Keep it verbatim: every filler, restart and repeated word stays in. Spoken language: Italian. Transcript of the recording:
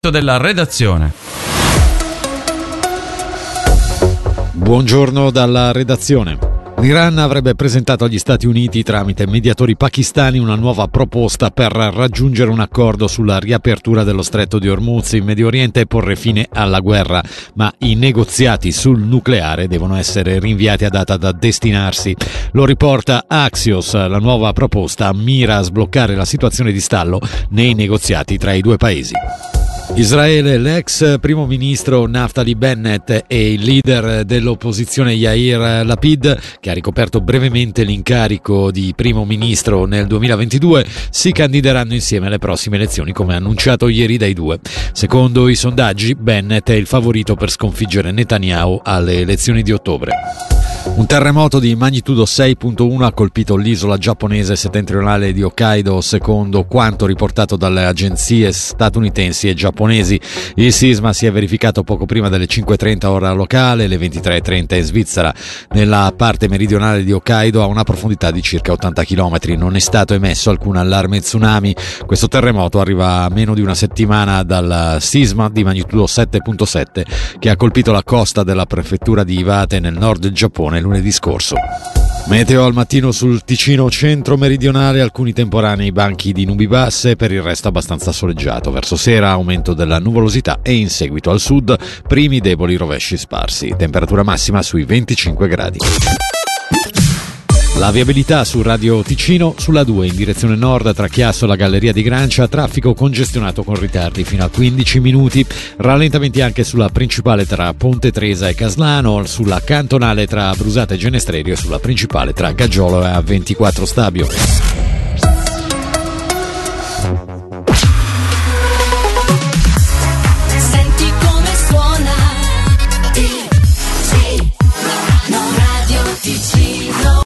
della redazione. Buongiorno dalla redazione. L'Iran avrebbe presentato agli Stati Uniti tramite mediatori pakistani una nuova proposta per raggiungere un accordo sulla riapertura dello stretto di Hormuz in Medio Oriente e porre fine alla guerra, ma i negoziati sul nucleare devono essere rinviati a data da destinarsi. Lo riporta Axios. La nuova proposta mira a sbloccare la situazione di stallo nei negoziati tra i due paesi. Israele, l'ex primo ministro Naftali Bennett e il leader dell'opposizione Yair Lapid, che ha ricoperto brevemente l'incarico di primo ministro nel duemilaventidue, si candideranno insieme alle prossime elezioni, come annunciato ieri dai due. Secondo i sondaggi, Bennett è il favorito per sconfiggere Netanyahu alle elezioni di ottobre. Un terremoto di magnitudo sei virgola uno ha colpito l'isola giapponese settentrionale di Hokkaido, secondo quanto riportato dalle agenzie statunitensi e giapponesi. Il sisma si è verificato poco prima delle cinque e trenta ora locale, le ventitré e trenta in Svizzera. Nella parte meridionale di Hokkaido, a una profondità di circa ottanta chilometri, non è stato emesso alcun allarme tsunami. Questo terremoto arriva a meno di una settimana dal sisma di magnitudo sette virgola sette che ha colpito la costa della prefettura di Iwate nel nord del Giappone lunedì scorso. Meteo al mattino sul Ticino centro-meridionale, alcuni temporanei banchi di nubi basse, per il resto abbastanza soleggiato. Verso sera aumento della nuvolosità e in seguito al sud primi deboli rovesci sparsi. Temperatura massima sui venticinque gradi. La viabilità su Radio Ticino: sulla due in direzione nord tra Chiasso e la Galleria di Grancia, traffico congestionato con ritardi fino a quindici minuti, rallentamenti anche sulla principale tra Ponte Tresa e Caslano, sulla cantonale tra Brusate e Genestrerio e sulla principale tra Gaggiolo e A ventiquattro Stabio.